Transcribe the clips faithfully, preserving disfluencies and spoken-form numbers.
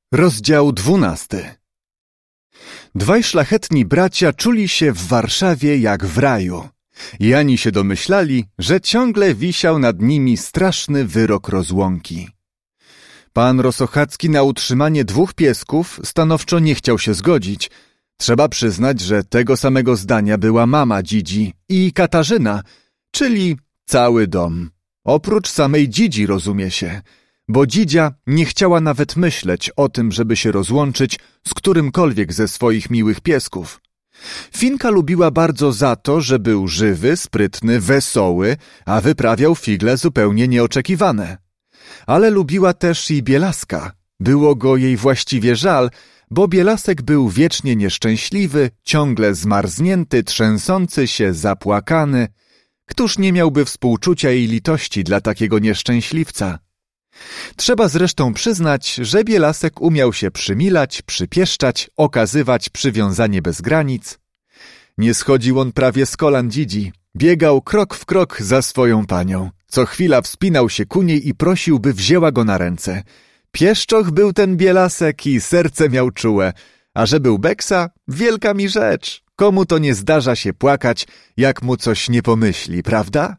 Rozdział dwunasty. Dwaj szlachetni bracia czuli się w Warszawie jak w raju i ani się domyślali, że ciągle wisiał nad nimi straszny wyrok rozłąki. Pan Rosochacki na utrzymanie dwóch piesków stanowczo nie chciał się zgodzić. Trzeba przyznać, że tego samego zdania była mama Dzidzi i Katarzyna, czyli cały dom. Oprócz samej Dzidzi, rozumie się, bo Dzidzia nie chciała nawet myśleć o tym, żeby się rozłączyć z którymkolwiek ze swoich miłych piesków. Finka lubiła bardzo za to, że był żywy, sprytny, wesoły, a wyprawiał figle zupełnie nieoczekiwane. Ale lubiła też i Bielaska. Było go jej właściwie żal, bo Bielasek był wiecznie nieszczęśliwy, ciągle zmarznięty, trzęsący się, zapłakany. Któż nie miałby współczucia i litości dla takiego nieszczęśliwca? Trzeba zresztą przyznać, że Bielasek umiał się przymilać, przypieszczać, okazywać przywiązanie bez granic. Nie schodził on prawie z kolan Dzidzi, biegał krok w krok za swoją panią. Co chwila wspinał się ku niej i prosił, by wzięła go na ręce. Pieszczoch był ten Bielasek i serce miał czułe, a że był beksa, wielka mi rzecz. Komu to nie zdarza się płakać, jak mu coś nie pomyśli, prawda?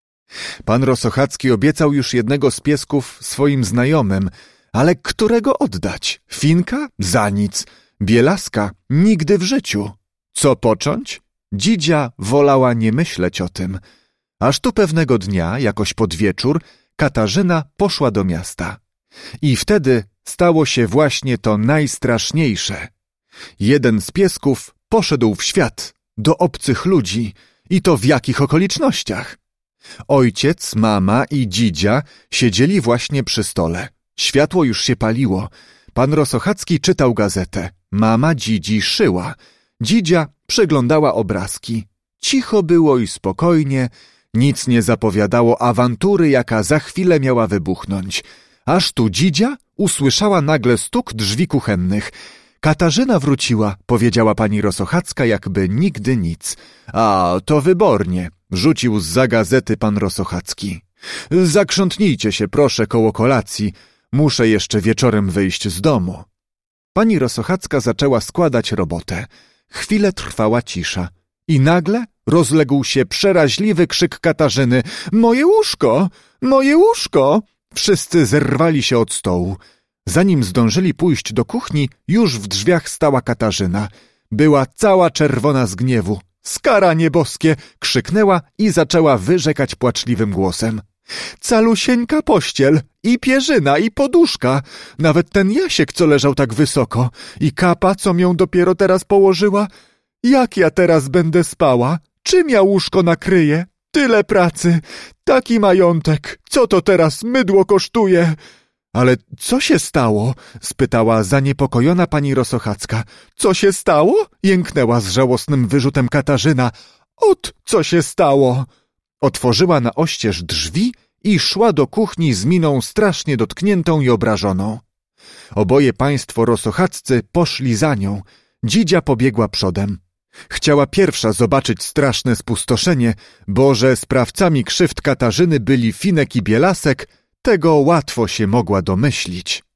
Pan Rosochacki obiecał już jednego z piesków swoim znajomym, ale którego oddać? Finka? Za nic. Bielaska? Nigdy w życiu. Co począć? Dzidzia wolała nie myśleć o tym. Aż tu pewnego dnia, jakoś pod wieczór, Katarzyna poszła do miasta. I wtedy stało się właśnie to najstraszniejsze. Jeden z piesków poszedł w świat, do obcych ludzi. I to w jakich okolicznościach? Ojciec, mama i Dzidzia siedzieli właśnie przy stole. Światło już się paliło. Pan Rosochacki czytał gazetę. Mama Dzidzi szyła. Dzidzia przeglądała obrazki. Cicho było i spokojnie. Nic nie zapowiadało awantury, jaka za chwilę miała wybuchnąć. Aż tu Dzidzia usłyszała nagle stuk drzwi kuchennych. Katarzyna wróciła, powiedziała pani Rosochacka, jakby nigdy nic. A, to wybornie, rzucił zza gazety pan Rosochacki. Zakrzątnijcie się, proszę, koło kolacji. Muszę jeszcze wieczorem wyjść z domu. Pani Rosochacka zaczęła składać robotę. Chwilę trwała cisza. I nagle rozległ się przeraźliwy krzyk Katarzyny. Moje łóżko! Moje łóżko! Wszyscy zerwali się od stołu. Zanim zdążyli pójść do kuchni, już w drzwiach stała Katarzyna. Była cała czerwona z gniewu. Skaranie boskie! Krzyknęła i zaczęła wyrzekać płaczliwym głosem. Calusieńka pościel, i pierzyna, i poduszka. Nawet ten Jasiek, co leżał tak wysoko. I kapa, co mię dopiero teraz położyła. Jak ja teraz będę spała? Czym ja łóżko nakryję? Tyle pracy, taki majątek. Co to teraz mydło kosztuje? Ale co się stało? Spytała zaniepokojona pani Rosochacka. Co się stało? Jęknęła z żałosnym wyrzutem Katarzyna. Ot, co się stało? Otworzyła na oścież drzwi i szła do kuchni z miną strasznie dotkniętą i obrażoną. Oboje państwo Rosochaccy poszli za nią. Dzidzia pobiegła przodem. Chciała pierwsza zobaczyć straszne spustoszenie, bo że sprawcami krzywd Katarzyny byli Finek i Bielasek, tego łatwo się mogła domyślić.